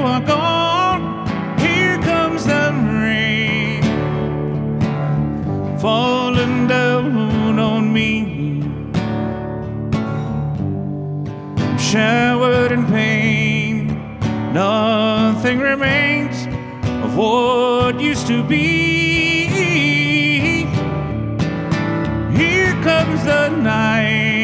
you are gone, here comes the rain, falling down on me. I'm showered in pain, nothing remains of what used to be. Here comes the night,